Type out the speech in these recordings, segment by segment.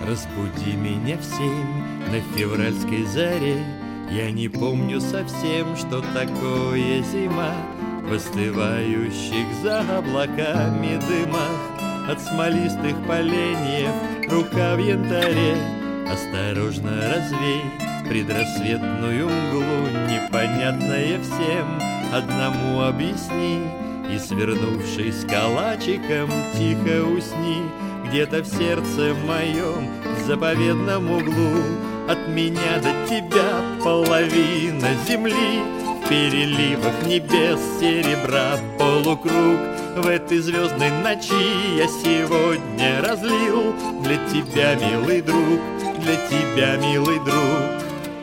Разбуди меня в 7 на февральской заре. Я не помню совсем, что такое зима. В остывающих за облаками дымах от смолистых поленьев рука в янтаре. Осторожно развей предрассветную мглу, непонятное всем одному объясни. И, свернувшись калачиком, тихо усни. Где-то в сердце моем, в заповедном углу, от меня до тебя половина земли. В переливах небес серебра полукруг. В этой звездной ночи я сегодня разлил для тебя, милый друг, для тебя, милый друг.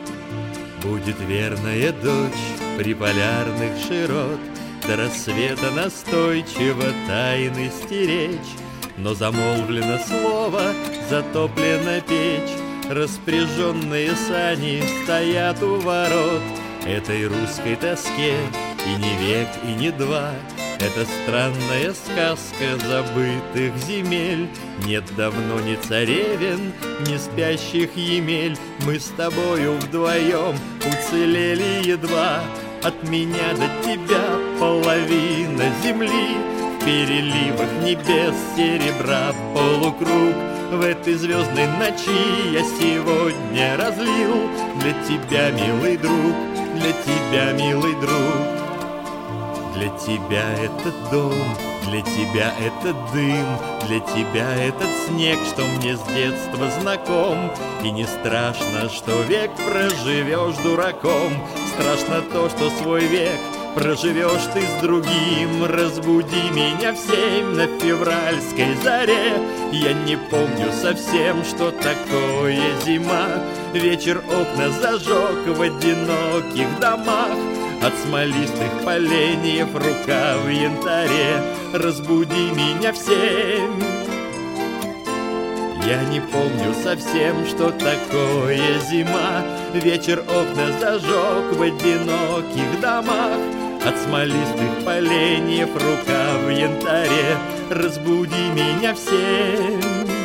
Будет верная дочь при полярных широт, до рассвета настойчиво тайны стеречь. Но замолвлено слово, затоплена печь, распряженные сани стоят у ворот. Этой русской тоске и не век, и не два. Это странная сказка забытых земель. Нет давно ни царевен, ни спящих емель. Мы с тобою вдвоем уцелели едва. От меня до тебя половина земли. В переливах небес серебра полукруг. В этой звездной ночи я сегодня разлил для тебя, милый друг, для тебя, милый друг. Для тебя этот дом, для тебя этот дым, для тебя этот снег, что мне с детства знаком. И не страшно, что век проживешь дураком. Страшно то, что свой век проживешь ты с другим. Разбуди меня в 7 на февральской заре. Я не помню совсем, что такое зима. Вечер окна зажег в одиноких домах. От смолистых поленьев рука в янтаре. Разбуди меня в 7. Я не помню совсем, что такое зима. Вечер окна зажег в одиноких домах. От смолистых поленьев рука в янтаре. Разбуди меня в 7.